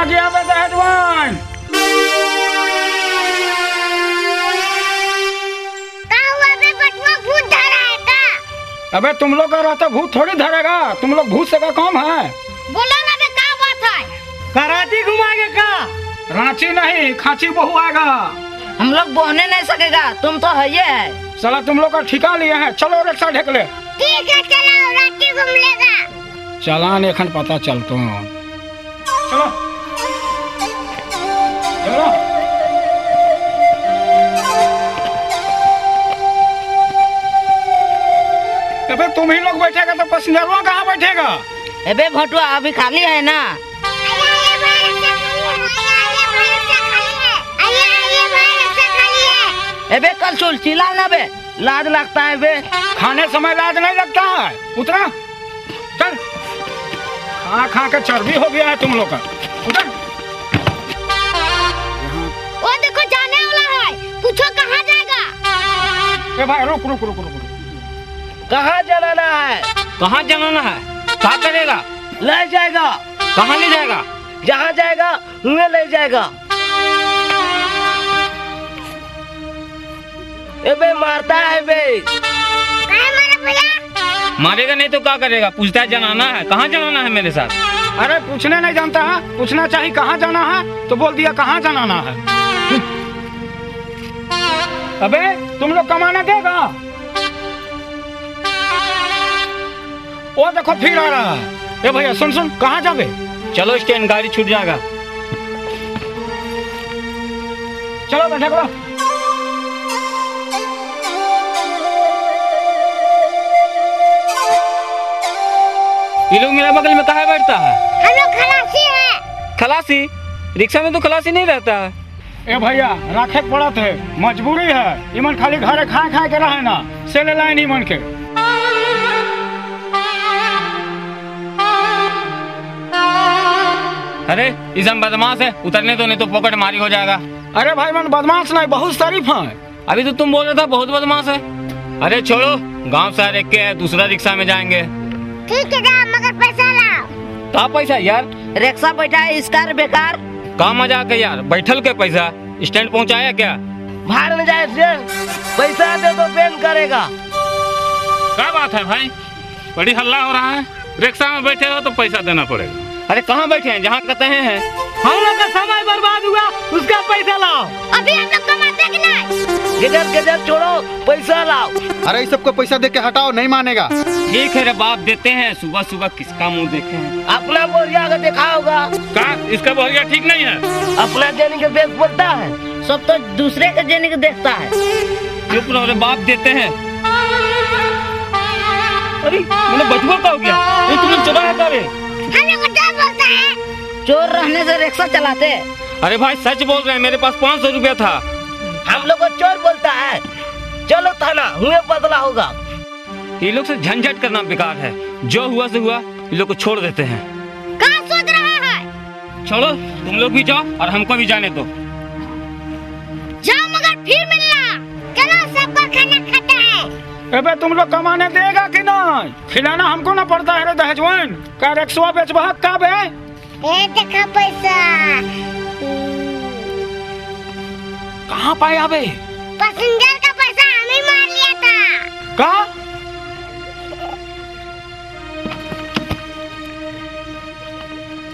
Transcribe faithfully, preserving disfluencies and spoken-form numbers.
गया बे दहेजवान। भूत धरा है का? अबे तुम लोग का रहता भूत थोड़ी धरेगा, तुम लोग भूत से का काम है। बोलो ना बे क्या बात है? कराची घुमाएंगे का? रांची नहीं खांची बहु आएगा। हम लोग बोहने नहीं सकेगा, तुम तो है ये है। साला तुम लोग का ठिका लिए हैं, चलो रिक्शा ढेक ले। ठीक है चलो, रांची घूम लेगा। चलान एखन पता चलतो। चलो चलो। अबे तुम ही लोग बैठेगा तो पैसेंजरवा कहाँ बैठेगा? अबे भटुआ अभी खाली है ना। अबे कल चल चिल्ला ना बे, लाज लगता है बे। खाने समय लाज नहीं लगता है, उतरा चल। खा खा के चर्बी हो गया है तुम लोग का, उतर। वो देखो जाने वाला है, पूछो कहाँ जाएगा? ए भाई रुक रुक रुक रुक रुक। कहाँ जलाना है? कहाँ जलाना है? क्या करेगा? ले जाएगा। कहाँ ले जाएगा? जहाँ जाएगा उन्हें ले जाएगा। अबे मारता है बे। कहाँ मारा भैया? मारेगा नहीं तो क्या करेगा? पूछता है जलाना है, कहाँ जलाना है मेरे साथ? अरे पूछने नहीं जानता है, पूछना चाहिए कहाँ जाना है तो बोल दिया कहाँ जलाना है। अबे तुम लोग कमाना देगा? वो देखो फिर आ रहा है। ए भैया सुन सुन, कहाँ जाबे? चलो स्टैंड, गाड़ी छूट जाएगा। चलो बैठे करो। ये लोग मेरे बगल में कहाँ बैठता है? हम लोग खलासी है। खलासी? रिक्शा में तो खलासी नहीं रहता है। ए भैया राखे पड़ा थे, मजबूरी है। इमन खाली घरे खाए खाए के रहे ना, से ले लाए नहीं मन के। अरे इसम बदमाश है, उतरने तो नहीं तो पॉकेट मारी हो जाएगा। अरे भाई मन बदमाश नहीं, बहुत शरीफ है। अभी तो तुम बोल रहे था बहुत बदमाश है। अरे छोड़ो, गांव से देख के दूसरा रिक्शा में जाएंगे। ठीक है जा, मगर पैसा लाओ। कहाँ पैसा यार? रिक्शा बैठा है इसका बेकार। कहाँ मजाक है यार, बैठल के पैसा स्टैंड पहुँचाया क्या? भाड़ में जाए पैसा दे तो पेन करेगा। क्या बात है भाई, बड़ी हल्ला हो रहा है। रिक्शा में बैठे हो तो पैसा देना पड़ेगा। अरे कहाँ बैठे हैं? जहाँ कहते हैं। हम लोग का समय बर्बाद हुआ, उसका पैसा लाओ। अभी हम लोग कमाते कि नहीं? गजर गजर छोड़ो, पैसा लाओ। अरे इस सबको पैसा दे के हटाओ, नहीं मानेगा। ठीक है रे बाप, देते हैं। सुबह सुबह किसका मुंह देखे हैं? अपना बोरिया का देखा होगा। का इसका बोरिया ठीक नहीं है। अपना देने के देख बोलता है, सब तो दूसरे के देने के देखता है। चुप रहो रे बाप, देते हैं। अरे मैंने बचुआ का हो गया, ये तुम लोग चुरा है रे। हम लोग को क्या बोलता है? चोर रहने से रिक्शा चलाते। अरे भाई सच बोल रहे हैं, मेरे पास पाँच सौ रुपया था। हम लोग को चोर बोलता है। चलो थाना, हुए बदला होगा। ये लोग से झंझट करना बेकार है, जो हुआ से हुआ। ये लोग को छोड़ देते हैं। कहाँ सोच रहा है? छोड़ो, तुम लोग भी जाओ और हमको भी जाने दो। जाओ मगर फिर मिलना। चलो सबको खाना खाता है। अबे तुम लोग कमाने देगा कि नहीं? खिलाना हमको ना पड़ता है रे दहेजवान। का रिक्शा बेचबा का बे? ए देखा पैसा। कहाँ पाया बे? पैसेंजर का पैसा हमें मार लिया था। का?